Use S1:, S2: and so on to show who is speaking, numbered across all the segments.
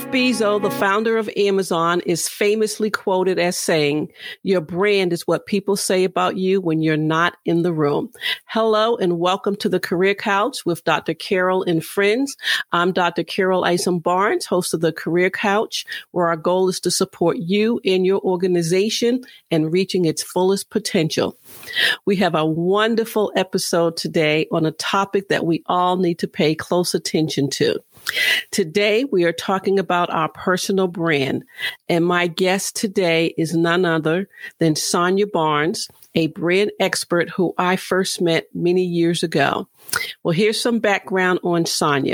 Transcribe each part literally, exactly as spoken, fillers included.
S1: Bezos, the founder of Amazon, is famously quoted as saying, "Your brand is what people say about you when you're not in the room." Hello and welcome to the Career Couch with Doctor Carol and friends. I'm Doctor Carol Isom Barnes, host of the Career Couch, where our goal is to support you and your organization and reaching its fullest potential. We have a wonderful episode today on a topic that we all need to pay close attention to. Today, we are talking about our personal brand, and my guest today is none other than Sonia Barnes, a brand expert who I first met many years ago. Well, here's some background on Sonia.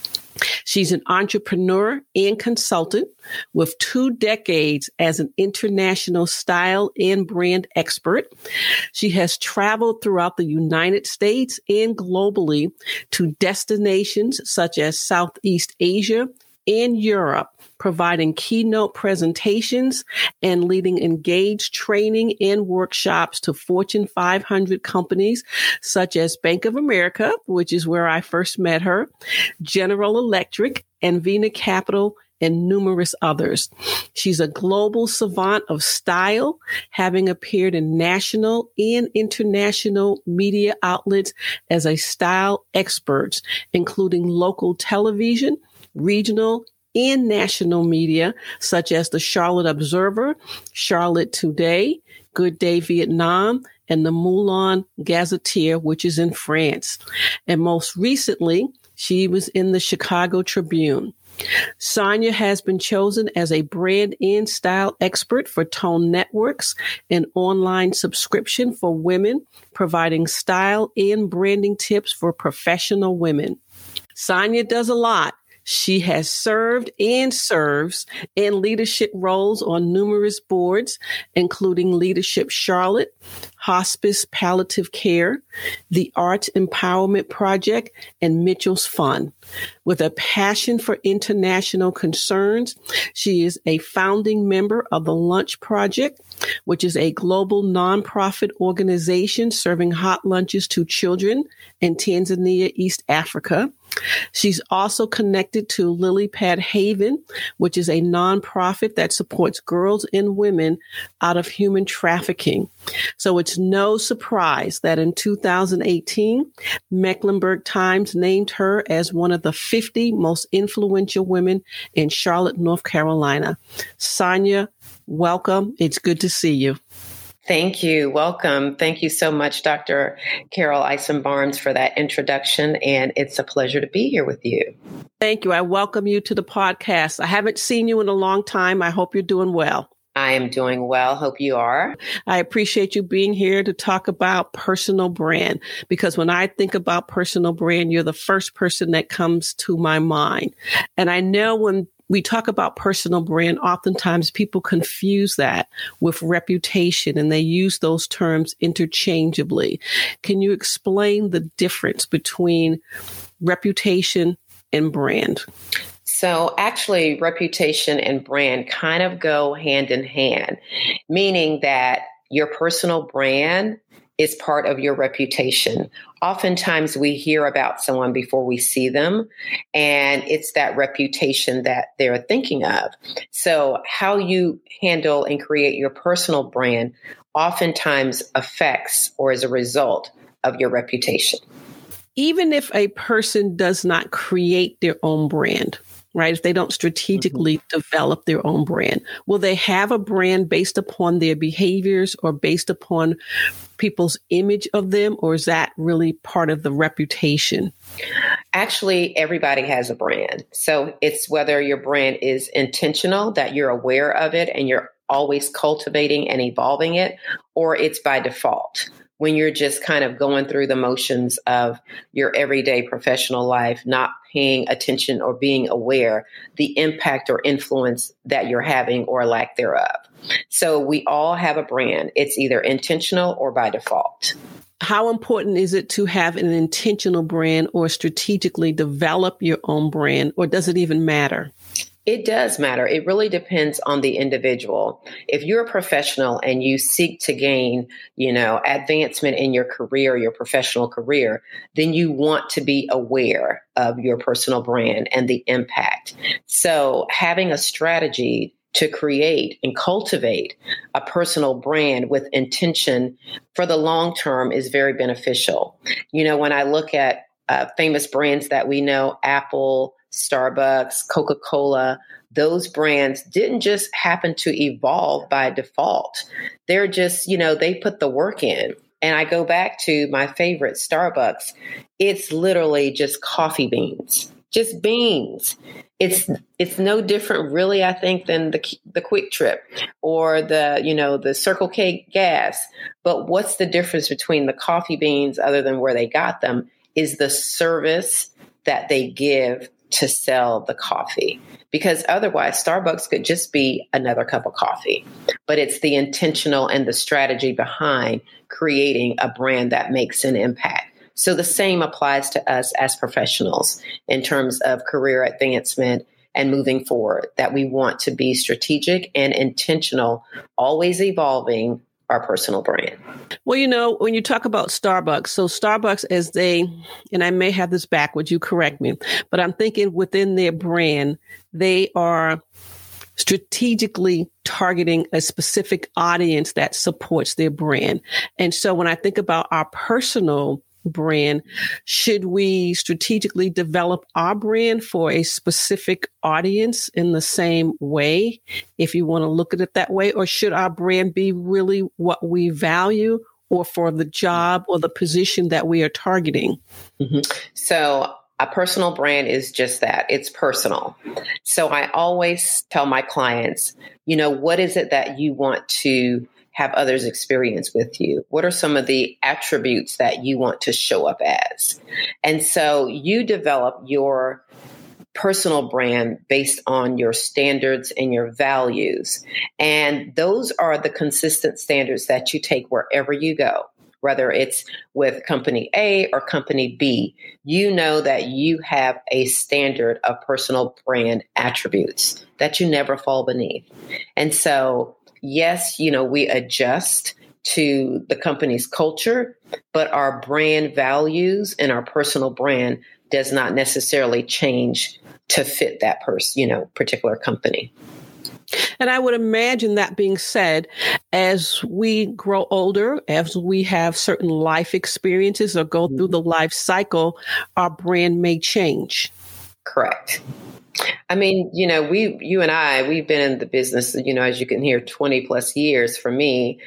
S1: She's an entrepreneur and consultant with two decades as an international style and brand expert. She has traveled throughout the United States and globally to destinations such as Southeast Asia and Europe, providing keynote presentations and leading engaged training and workshops to Fortune five hundred companies such as Bank of America, which is where I first met her, General Electric, and Vena Capital, and numerous others. She's a global savant of style, having appeared in national and international media outlets as a style expert, including local television, regional, and national media, such as the Charlotte Observer, Charlotte Today, Good Day Vietnam, and the Moulin Gazetteer, which is in France. And most recently, she was in the Chicago Tribune. Sonia has been chosen as a brand and style expert for Tone Networks, an online subscription for women, providing style and branding tips for professional women. Sonia does a lot. She has served and serves in leadership roles on numerous boards, including Leadership Charlotte, Hospice Palliative Care, the Arts Empowerment Project, and Mitchell's Fund. With a passion for international concerns, she is a founding member of the Lunch Project, which is a global nonprofit organization serving hot lunches to children in Tanzania, East Africa. She's also connected to Lily Pad Haven, which is a nonprofit that supports girls and women out of human trafficking. So it's no surprise that in two thousand eighteen, Mecklenburg Times named her as one of the fifty most influential women in Charlotte, North Carolina. Sonia, welcome. It's good to see you.
S2: Thank you. Welcome. Thank you so much, Doctor Carol Isom Barnes, for that introduction. And it's a pleasure to be here with you.
S1: Thank you. I welcome you to the podcast. I haven't seen you in a long time. I hope you're doing well.
S2: I am doing well. Hope you are.
S1: I appreciate you being here to talk about personal brand, because when I think about personal brand, you're the first person that comes to my mind. And I know when we talk about personal brand, oftentimes people confuse that with reputation and they use those terms interchangeably. Can you explain the difference between reputation and brand?
S2: So actually, reputation and brand kind of go hand in hand, meaning that your personal brand is part of your reputation. Oftentimes we hear about someone before we see them, and it's that reputation that they're thinking of. So how you handle and create your personal brand oftentimes affects or is a result of your reputation. Even
S1: if a person does not create their own brand, right? If they don't strategically mm-hmm. develop their own brand, will they have a brand based upon their behaviors or based upon people's image of them? Or is that really part of the reputation?
S2: Actually, everybody has a brand. So it's whether your brand is intentional, that you're aware of it and you're always cultivating and evolving it, or it's by default, when you're just kind of going through the motions of your everyday professional life, not paying attention or being aware the impact or influence that you're having or lack thereof. So we all have a brand. It's either intentional or by default.
S1: How important is it to have an intentional brand or strategically develop your own brand, or does it even matter?
S2: It does matter. It really depends on the individual. If you're a professional and you seek to gain, you know, advancement in your career, your professional career, then you want to be aware of your personal brand and the impact. So having a strategy to create and cultivate a personal brand with intention for the long term is very beneficial. You know, when I look at uh, famous brands that we know, Apple, Starbucks, Coca-Cola, those brands didn't just happen to evolve by default. They're just, you know, they put the work in. And I go back to my favorite, Starbucks. It's literally just coffee beans, just beans. It's it's no different, really, I think, than the the Quick Trip or the, you know, the Circle K gas. But what's the difference between the coffee beans, other than where they got them, is the service that they give to sell the coffee, because otherwise Starbucks could just be another cup of coffee. But it's the intentional and the strategy behind creating a brand that makes an impact. So the same applies to us as professionals in terms of career advancement and moving forward, that we want to be strategic and intentional, always evolving our personal brand.
S1: Well, you know, when you talk about Starbucks, so Starbucks, as they, and I may have this backwards, you correct me, but I'm thinking within their brand, they are strategically targeting a specific audience that supports their brand. And so when I think about our personal brand, should we strategically develop our brand for a specific audience in the same way, if you want to look at it that way? Or should our brand be really what we value, or for the job or the position that we are targeting?
S2: Mm-hmm. So a personal brand is just that. It's personal. So I always tell my clients, you know, what is it that you want to have others experience with you? What are some of the attributes that you want to show up as? And so you develop your personal brand based on your standards and your values. And those are the consistent standards that you take wherever you go, whether it's with company A or company B. You know that you have a standard of personal brand attributes that you never fall beneath. And so yes, you know, we adjust to the company's culture, but our brand values and our personal brand does not necessarily change to fit that person, you know, particular company.
S1: And I would imagine, that being said, as we grow older, as we have certain life experiences or go through the life cycle, our brand may change.
S2: Correct. I mean, you know, we, you and I, we've been in the business, you know, as you can hear, twenty plus years for me.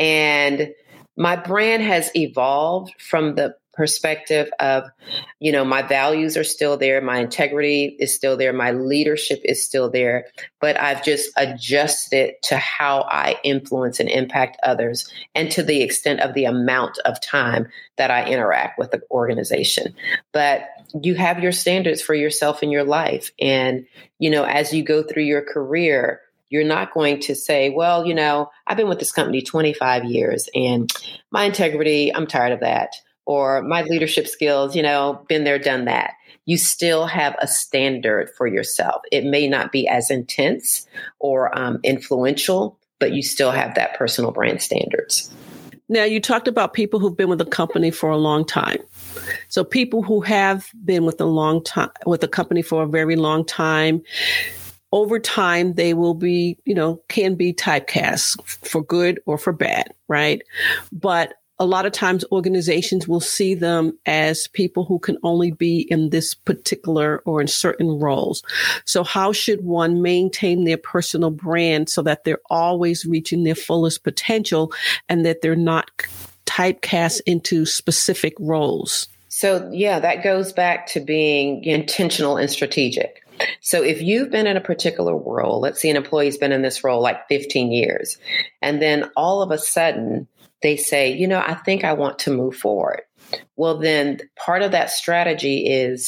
S2: And my brand has evolved from the perspective of, you know, my values are still there. My integrity is still there. My leadership is still there. But I've just adjusted to how I influence and impact others, and to the extent of the amount of time that I interact with the organization. But you have your standards for yourself in your life. And, you know, as you go through your career, you're not going to say, well, you know, I've been with this company twenty-five years and my integrity, I'm tired of that. Or my leadership skills, you know, been there, done that. You still have a standard for yourself. It may not be as intense or um, influential, but you still have that personal brand standards.
S1: Now, you talked about people who've been with a company for a long time. So people who have been with a long time, with a company for a very long time, over time, they will be, you know, can be typecast for good or for bad, right? But a lot of times organizations will see them as people who can only be in this particular or in certain roles. So how should one maintain their personal brand so that they're always reaching their fullest potential and that they're not typecast into specific roles?
S2: So, yeah, that goes back to being intentional and strategic. So if you've been in a particular role, let's say an employee's been in this role like fifteen years, and then all of a sudden they say, you know, I think I want to move forward. Well, then part of that strategy is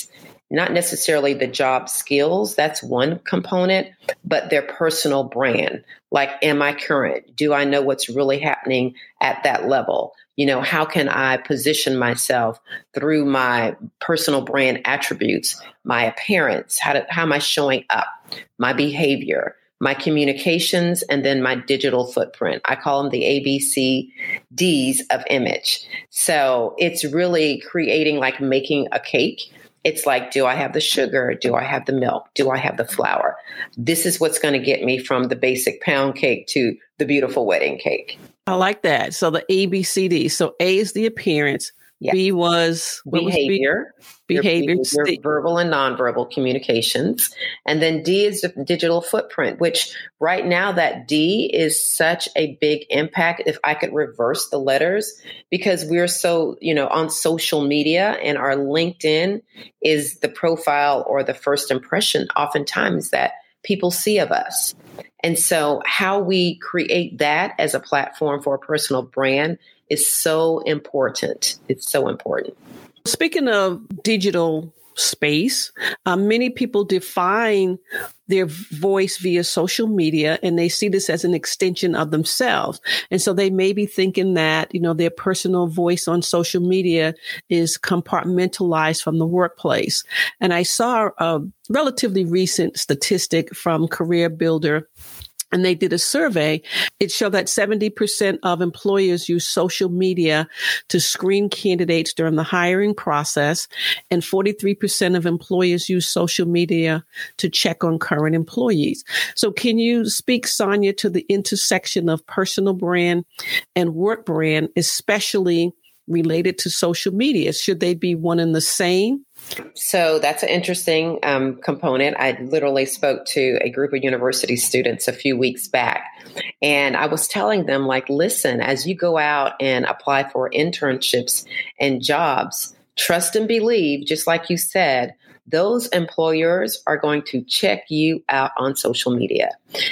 S2: not necessarily the job skills. That's one component, but their personal brand. Like, am I current? Do I know what's really happening at that level? You know, how can I position myself through my personal brand attributes, my appearance? How, do, how am I showing up? My behavior, my communications, and then my digital footprint. I call them the A B C Ds of image. So it's really creating, like making a cake. It's like, do I have the sugar? Do I have the milk? Do I have the flour? This is what's going to get me from the basic pound cake to the beautiful wedding cake.
S1: I like that. So the A B C D. So A is the appearance. Yeah. B was what
S2: behavior,
S1: was B? behavior,
S2: your, your verbal and nonverbal communications. And then D is the digital footprint, which right now that D is such a big impact. If I could reverse the letters, because we're so, you know, on social media, and our LinkedIn is the profile or the first impression oftentimes that people see of us. And so how we create that as a platform for a personal brand is so important. It's so important.
S1: Speaking of digital space, uh, many people define their voice via social media, and they see this as an extension of themselves. And so they may be thinking that, you know, their personal voice on social media is compartmentalized from the workplace. And I saw a relatively recent statistic from Career Builder, and they did a survey. It showed that seventy percent of employers use social media to screen candidates during the hiring process, and forty-three percent of employers use social media to check on current employees. So can you speak, Sonia, to the intersection of personal brand and work brand, especially related to social media? Should they be one and the same?
S2: So that's an interesting um, component. I literally spoke to a group of university students a few weeks back, and I was telling them, like, listen, as you go out and apply for internships and jobs, trust and believe, just like you said, those employers are going to check you out on social media.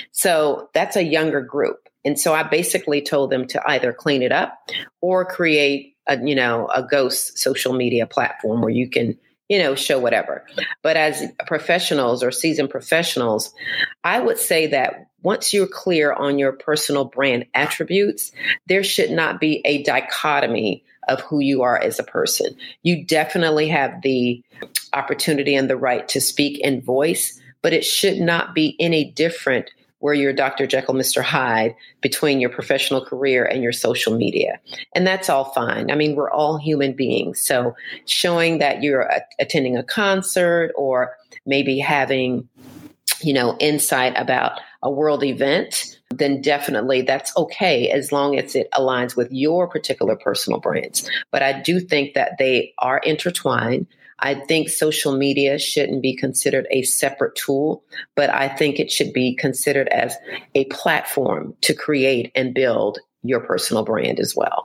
S2: So that's a younger group. And so I basically told them to either clean it up or create a, you know, a ghost social media platform where you can, you know, show whatever. But as professionals or seasoned professionals, I would say that once you're clear on your personal brand attributes, there should not be a dichotomy of who you are as a person. You definitely have the opportunity and the right to speak and voice, but it should not be any different where you're Doctor Jekyll, Mister Hyde between your professional career and your social media. And that's all fine. I mean, we're all human beings. So showing that you're a- attending a concert or maybe having, you know, insight about a world event, then definitely that's okay as long as it aligns with your particular personal brands. But I do think that they are intertwined. I think social media shouldn't be considered a separate tool, but I think it should be considered as a platform to create and build your personal brand as well.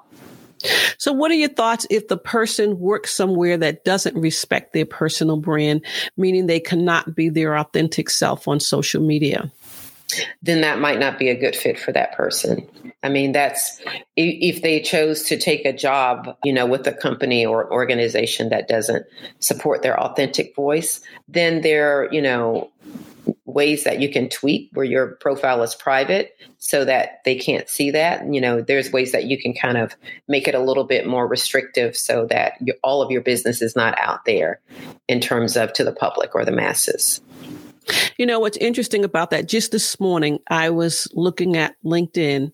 S1: So what are your thoughts if the person works somewhere that doesn't respect their personal brand, meaning they cannot be their authentic self on social media?
S2: Then that might not be a good fit for that person. I mean, that's if they chose to take a job, you know, with a company or organization that doesn't support their authentic voice, then there, you know, ways that you can tweak where your profile is private so that they can't see that. You know, there's ways that you can kind of make it a little bit more restrictive so that you, all of your business is not out there in terms of to the public or the masses.
S1: You know, what's interesting about that, just this morning, I was looking at LinkedIn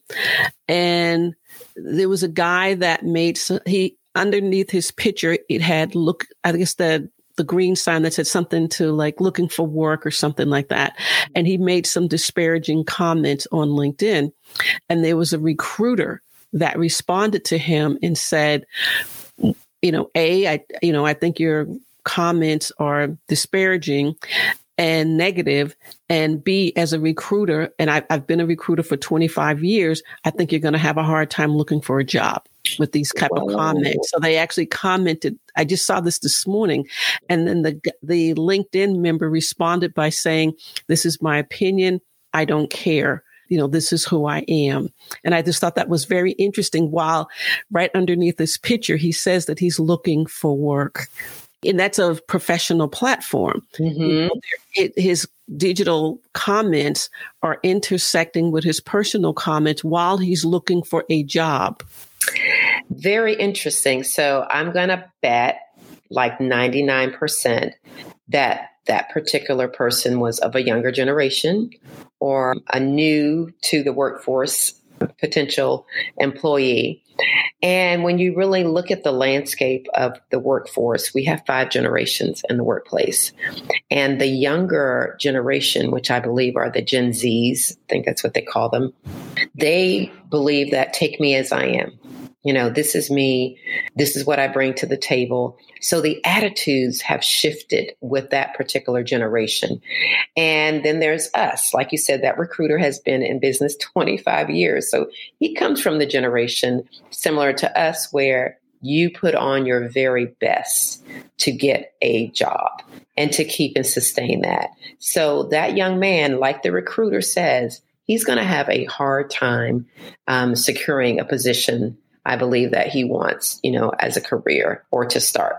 S1: and there was a guy that made, some, he, underneath his picture, it had look, I guess the, the green sign that said something to like looking for work or something like that. And he made some disparaging comments on LinkedIn. And there was a recruiter that responded to him and said, you know, A, I, you know, I think your comments are disparaging and negative, and B, as a recruiter, and I, I've been a recruiter for twenty-five years, I think you're going to have a hard time looking for a job with these type of comments. So they actually commented, I just saw this this morning, and then the the LinkedIn member responded by saying, this is my opinion, I don't care. You know, this is who I am. And I just thought that was very interesting. While right underneath this picture, he says that he's looking for work. And that's a professional platform.
S2: Mm-hmm.
S1: It, his digital comments are intersecting with his personal comments while he's looking for a job.
S2: Very interesting. So I'm going to bet like ninety-nine percent that that particular person was of a younger generation or a new to the workforce potential employee. And when you really look at the landscape of the workforce, we have five generations in the workplace. And the younger generation, which I believe are the Gen Zs, I think that's what they call them, they believe that take me as I am. You know, this is me. This is what I bring to the table. So the attitudes have shifted with that particular generation. And then there's us. Like you said, that recruiter has been in business twenty-five years. So he comes from the generation similar to us where you put on your very best to get a job and to keep and sustain that. So that young man, like the recruiter says, he's going to have a hard time um, securing a position I believe that he wants, you know, as a career or to start.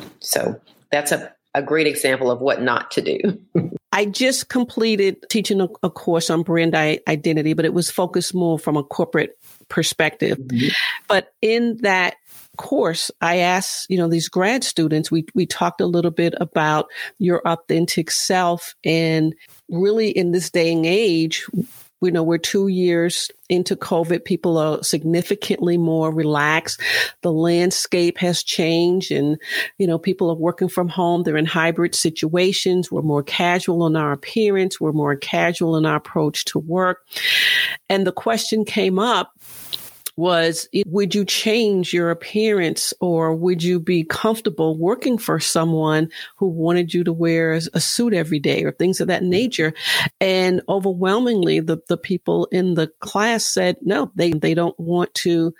S2: So that's a, a great example of what not to do.
S1: I just completed teaching a, a course on brand I- identity, but it was focused more from a corporate perspective. Mm-hmm. But in that course, I asked, you know, these grad students, we we talked a little bit about your authentic self, and really in this day and age, you know, we're two years into COVID. People are significantly more relaxed. The landscape has changed and, you know, people are working from home. They're in hybrid situations. We're more casual in our appearance. We're more casual in our approach to work. And the question came up was, would you change your appearance or would you be comfortable working for someone who wanted you to wear a suit every day or things of that nature? And overwhelmingly, the, the people in the class said, no, they, they don't want to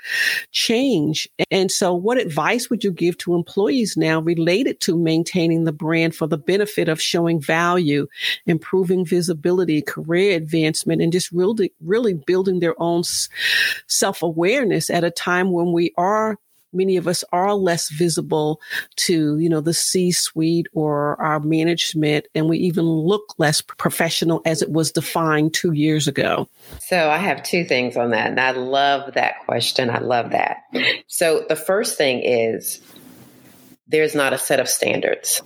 S1: change. And so what advice would you give to employees now related to maintaining the brand for the benefit of showing value, improving visibility, career advancement, and just really, really building their own self-awareness at a time when we are, many of us are less visible to, you know, the C-suite or our management, and we even look less professional as it was defined two years ago?
S2: So I have two things on that, and I love that question. I love that. So the first thing is there's not a set of standards.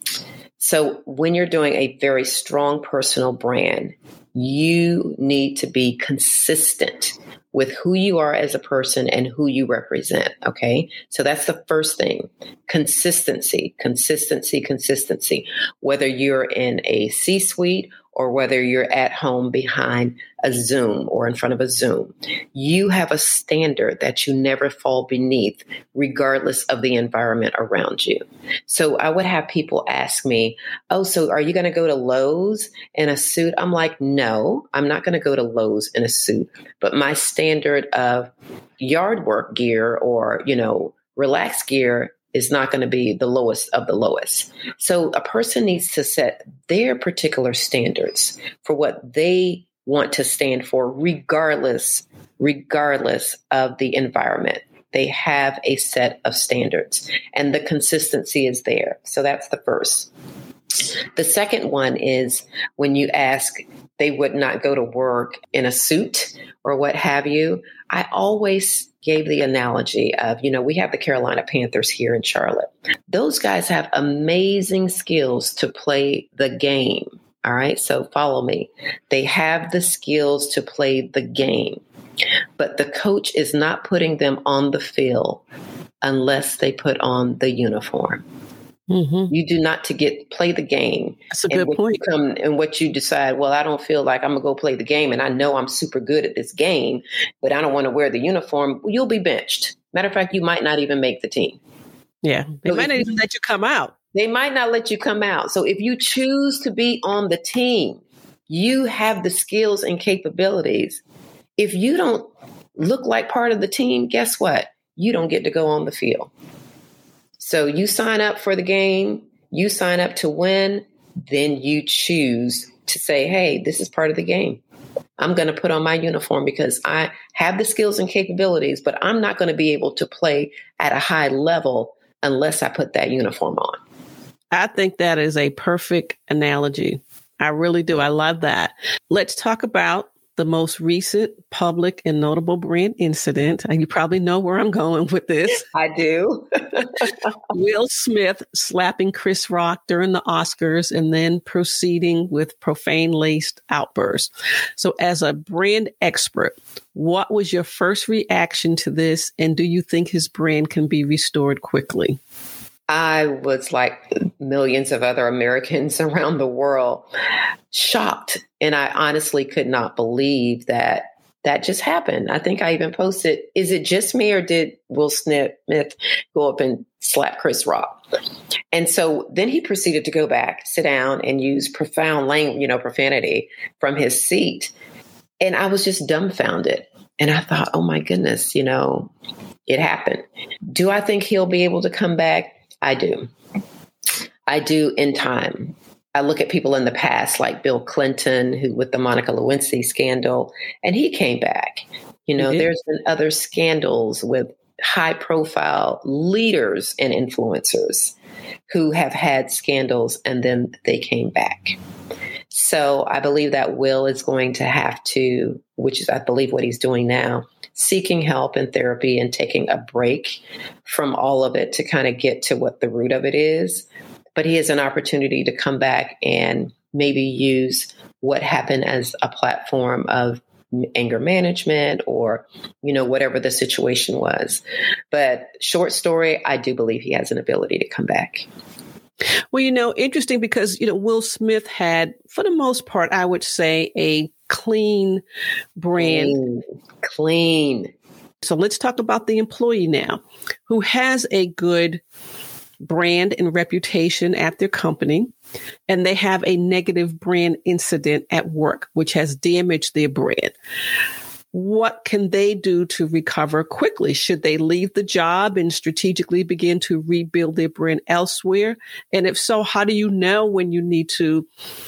S2: So when you're doing a very strong personal brand, you need to be consistent with who you are as a person and who you represent. Okay. So that's the first thing. Consistency, consistency, consistency. Whether you're in a C-suite or whether you're at home behind a Zoom or in front of a Zoom, you have a standard that you never fall beneath, regardless of the environment around you. So I would have people ask me, oh, so are you going to go to Lowe's in a suit? I'm like, no, I'm not going to go to Lowe's in a suit, but my standard of yard work gear or, you know, relaxed gear is not going to be the lowest of the lowest. So a person needs to set their particular standards for what they want to stand for, regardless, regardless of the environment. They have a set of standards and the consistency is there. So that's the first. The second one is when you ask, they would not go to work in a suit or what have you. I always gave the analogy of, you know, we have the Carolina Panthers here in Charlotte. Those guys have amazing skills to play the game. All right. So follow me. They have the skills to play the game, but the coach is not putting them on the field unless they put on the uniform. Mm-hmm. You do not to get play the game.
S1: That's a good
S2: and
S1: point.
S2: You come, and what you decide, well, I don't feel like I'm going to go play the game, and I know I'm super good at this game, but I don't want to wear the uniform. You'll be benched. Matter of fact, you might not even make the team.
S1: Yeah, they so might not even let you come out.
S2: They might not let you come out. So if you choose to be on the team, you have the skills and capabilities. If you don't look like part of the team, guess what? You don't get to go on the field. So you sign up for the game, you sign up to win, then you choose to say, hey, this is part of the game. I'm going to put on my uniform because I have the skills and capabilities, but I'm not going to be able to play at a high level unless I put that uniform on.
S1: I think that is a perfect analogy. I really do. I love that. Let's talk about the most recent public and notable brand incident. You probably know where I'm going with this.
S2: I do.
S1: Will Smith slapping Chris Rock during the Oscars and then proceeding with profane-laced outbursts. So as a brand expert, what was your first reaction to this? And do you think his brand can be restored quickly?
S2: I was like millions of other Americans around the world, shocked. And I honestly could not believe that that just happened. I think I even posted, is it just me or did Will Smith go up and slap Chris Rock? And so then he proceeded to go back, sit down and use profound language, you know, profanity from his seat. And I was just dumbfounded. And I thought, oh my goodness, you know, it happened. Do I think he'll be able to come back? I do. I do in time. I look at people in the past like Bill Clinton, who with the Monica Lewinsky scandal, and he came back. You know, mm-hmm. There's been other scandals with high profile leaders and influencers who have had scandals and then they came back. So I believe that Will is going to have to, which is, I believe, what he's doing now, seeking help and therapy and taking a break from all of it to kind of get to what the root of it is. But he has an opportunity to come back and maybe use what happened as a platform of anger management or, you know, whatever the situation was. But short story, I do believe he has an ability to come back.
S1: Well, you know, interesting because, you know, Will Smith had, for the most part, I would say a clean brand.
S2: Clean. Clean.
S1: So let's talk about the employee now who has a good brand and reputation at their company, and they have a negative brand incident at work, which has damaged their brand. What can they do to recover quickly? Should they leave the job and strategically begin to rebuild their brand elsewhere? And if so, how do you know when you need to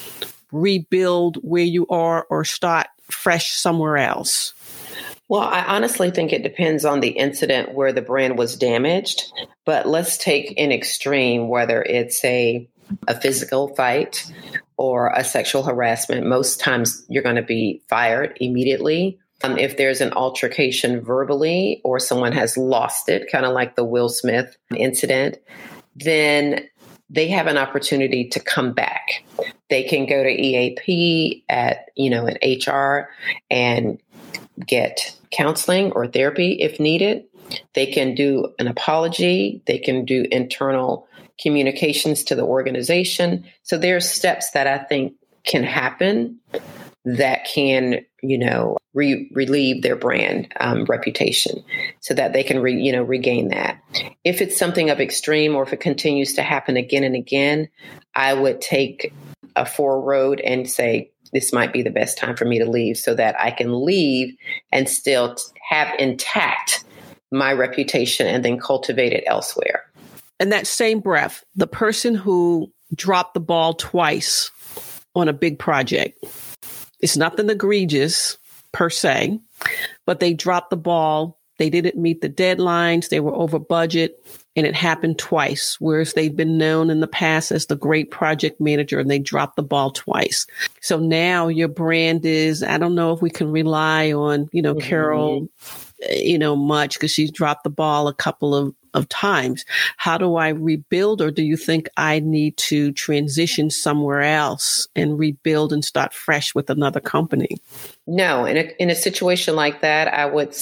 S1: rebuild where you are or start fresh somewhere else?
S2: Well, I honestly think it depends on the incident where the brand was damaged. But let's take an extreme, whether it's a, a physical fight or a sexual harassment. Most times you're going to be fired immediately. Um, if there's an altercation verbally or someone has lost it, kind of like the Will Smith incident, then they have an opportunity to come back. They can go to E A P at, you know, at H R and get counseling or therapy if needed. They can do an apology. They can do internal communications to the organization. So there's steps that I think can happen that can, you know, re- relieve their brand um, reputation so that they can, re- you know, regain that. If it's something of extreme or if it continues to happen again and again, I would take a forward road and say, this might be the best time for me to leave so that I can leave and still have intact my reputation and then cultivate it elsewhere.
S1: In that same breath, the person who dropped the ball twice on a big project, it's nothing egregious per se, but they dropped the ball. They didn't meet the deadlines. They were over budget, and it happened twice, whereas they've been known in the past as the great project manager, and they dropped the ball twice. So now your brand is, I don't know if we can rely on, you know, mm-hmm. Carol, you know, much because she's dropped the ball a couple of, of times. How do I rebuild? Or do you think I need to transition somewhere else and rebuild and start fresh with another company?
S2: No, in a, in a situation like that, I would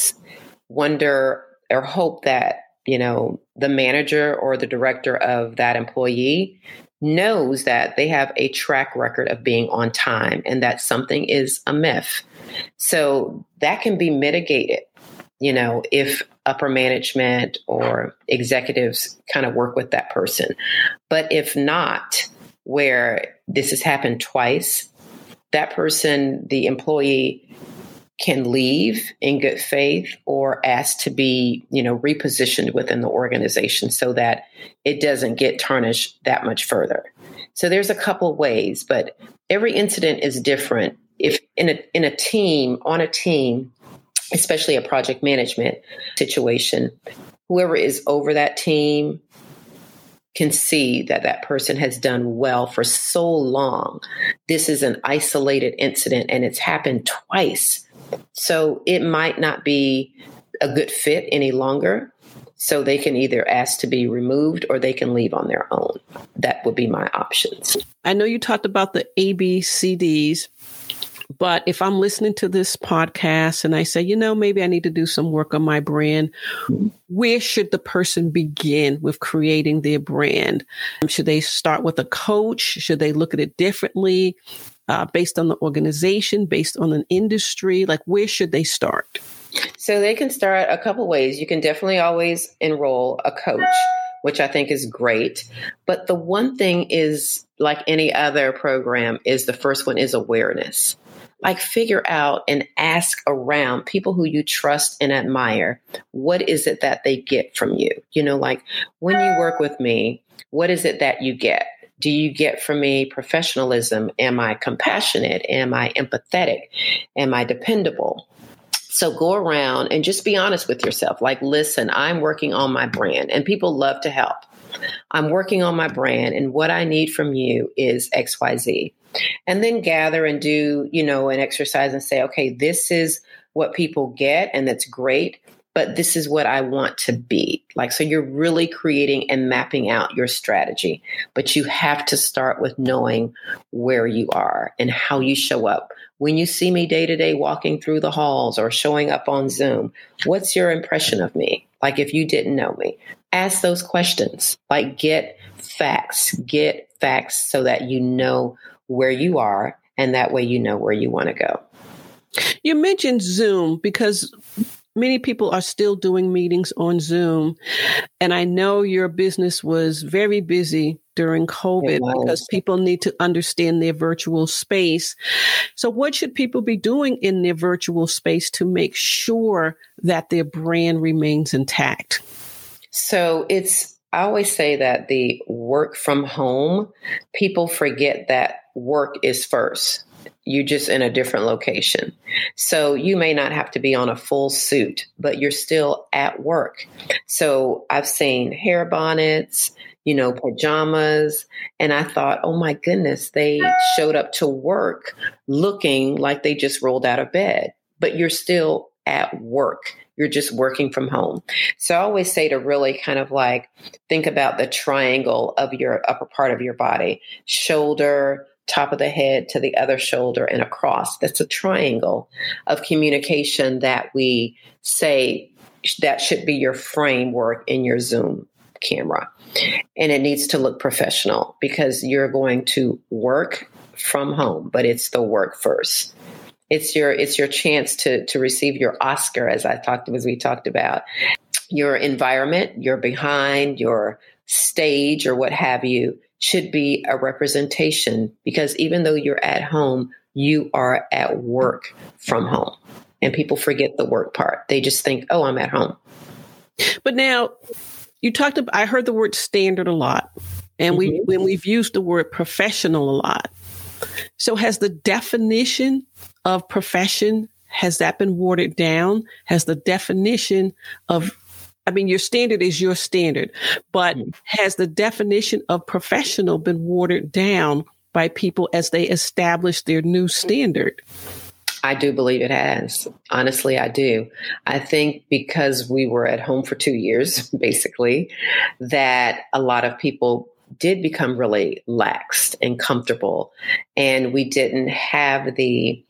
S2: wonder or hope that, you know, the manager or the director of that employee knows that they have a track record of being on time and that something is a myth. So that can be mitigated, you know, if upper management or executives kind of work with that person. But if not, where this has happened twice, that person, the employee, can leave in good faith or ask to be, you know, repositioned within the organization so that it doesn't get tarnished that much further. So there's a couple of ways, but every incident is different. If in a in a team, on a team, especially a project management situation, whoever is over that team can see that that person has done well for so long. This is an isolated incident and it's happened twice. So it might not be a good fit any longer. So they can either ask to be removed or they can leave on their own. That would be my options.
S1: I know you talked about the A B C Ds, but if I'm listening to this podcast and I say, you know, maybe I need to do some work on my brand, where should the person begin with creating their brand? Should they start with a coach? Should they look at it differently uh, based on the organization, based on an industry? Like, where should they start?
S2: So they can start a couple ways. You can definitely always enroll a coach, which I think is great. But the one thing is, like any other program, is the first one is awareness. Like, figure out and ask around people who you trust and admire, what is it that they get from you? You know, like, when you work with me, what is it that you get? Do you get from me professionalism? Am I compassionate? Am I empathetic? Am I dependable? So go around and just be honest with yourself. Like, listen, I'm working on my brand, and people love to help. I'm working on my brand, and what I need from you is X Y Z. And then gather and do, you know, an exercise and say, okay, this is what people get, and that's great, but this is what I want to be. Like, so you're really creating and mapping out your strategy, but you have to start with knowing where you are and how you show up. When you see me day to day walking through the halls or showing up on Zoom, what's your impression of me? Like, if you didn't know me, ask those questions. Like, get facts, get facts so that you know where you are, and that way you know where you want to go.
S1: You mentioned Zoom because many people are still doing meetings on Zoom. And I know your business was very busy during COVID because people need to understand their virtual space. So what should people be doing in their virtual space to make sure that their brand remains intact?
S2: So it's, I always say that the work from home, people forget that work is first. You're just in a different location. So you may not have to be on a full suit, but you're still at work. So I've seen hair bonnets, you know, pajamas. And I thought, oh my goodness, they showed up to work looking like they just rolled out of bed, but you're still at work. You're just working from home. So I always say to really kind of like think about the triangle of your upper part of your body, shoulder, top of the head to the other shoulder and across. That's a triangle of communication that we say that should be your framework in your Zoom camera. And it needs to look professional because you're going to work from home, but it's the work first. It's your it's your chance to to receive your Oscar, as I talked as we talked about. Your environment, your behind, your stage, or what have you, should be a representation, because even though you're at home, you are at work from home. And people forget the work part. They just think, oh, I'm at home.
S1: But now you talked about, I heard the word standard a lot. And we mm-hmm. when we've used the word professional a lot. So has the definition of profession, has that been watered down? Has the definition of, I mean, your standard is your standard, but mm-hmm. has the definition of professional been watered down by people as they establish their new standard?
S2: I do believe it has. Honestly, I do. I think because we were at home for two years, basically, that a lot of people did become really laxed and comfortable, and we didn't have the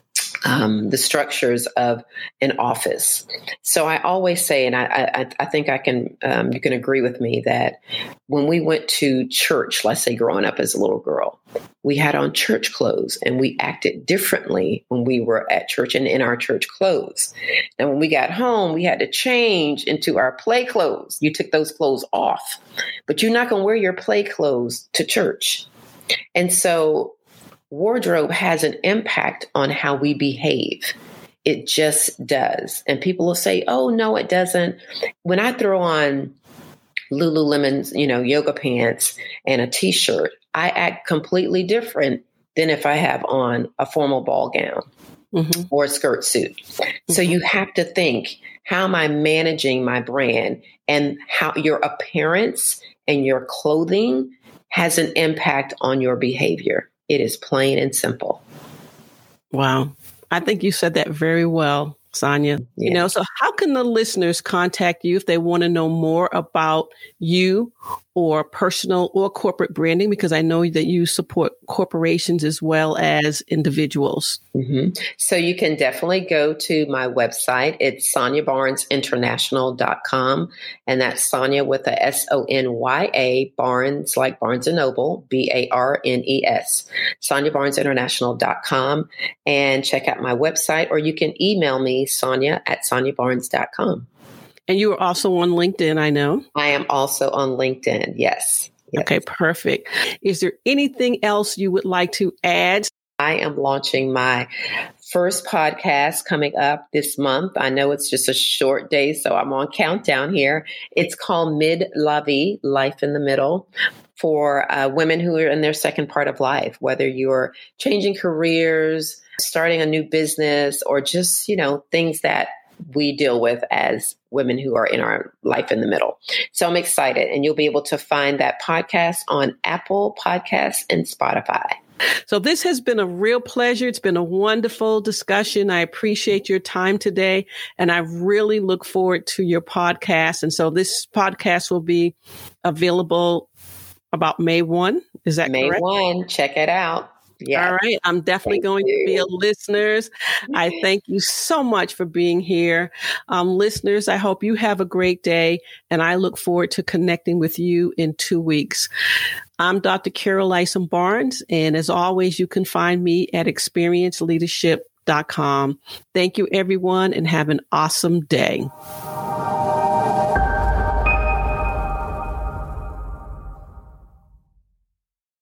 S2: Um, the structures of an office. So I always say, and I, I, I think I can, um, you can agree with me that when we went to church, let's say growing up as a little girl, we had on church clothes and we acted differently when we were at church and in our church clothes. And when we got home, we had to change into our play clothes. You took those clothes off, but you're not going to wear your play clothes to church. And so wardrobe has an impact on how we behave. It just does. And people will say, oh, no, it doesn't. When I throw on Lululemon's, you know, yoga pants and a t-shirt, I act completely different than if I have on a formal ball gown mm-hmm. or a skirt suit. Mm-hmm. So you have to think, how am I managing my brand, and how your appearance and your clothing has an impact on your behavior. It is plain and simple.
S1: Wow. I think you said that very well, Sonia. Yeah. You know, so how can the listeners contact you if they want to know more about you or personal or corporate branding? Because I know that you support corporations as well as individuals.
S2: Mm-hmm. So you can definitely go to my website. It's sonya barnes international dot com. And that's Sonya with a S O N Y A, Barnes, like Barnes and Noble, B A R N E S, sonya barnes international dot com. And check out my website, or you can email me, Sonya at sonya barnes dot com.
S1: And you are also on LinkedIn, I know.
S2: I am also on LinkedIn. Yes. yes.
S1: Okay, perfect. Is there anything else you would like to add?
S2: I am launching my first podcast coming up this month. I know it's just a short day, so I'm on countdown here. It's called Mid La Vie, Life in the Middle, for uh, women who are in their second part of life, whether you're changing careers, starting a new business, or just, you know, things that we deal with as women who are in our life in the middle. So I'm excited, and you'll be able to find that podcast on Apple Podcasts and Spotify.
S1: So this has been a real pleasure. It's been a wonderful discussion. I appreciate your time today, and I really look forward to your podcast. And so this podcast will be available about May first. Is that
S2: May
S1: correct?
S2: May first. Check it out.
S1: Yeah. All right. I'm definitely thank going you. to be a listeners. I thank you so much for being here. Um, listeners, I hope you have a great day, and I look forward to connecting with you in two weeks. I'm Doctor Carol Lysom Barnes, and as always, you can find me at experience leadership dot com. Thank you, everyone, and have an awesome day.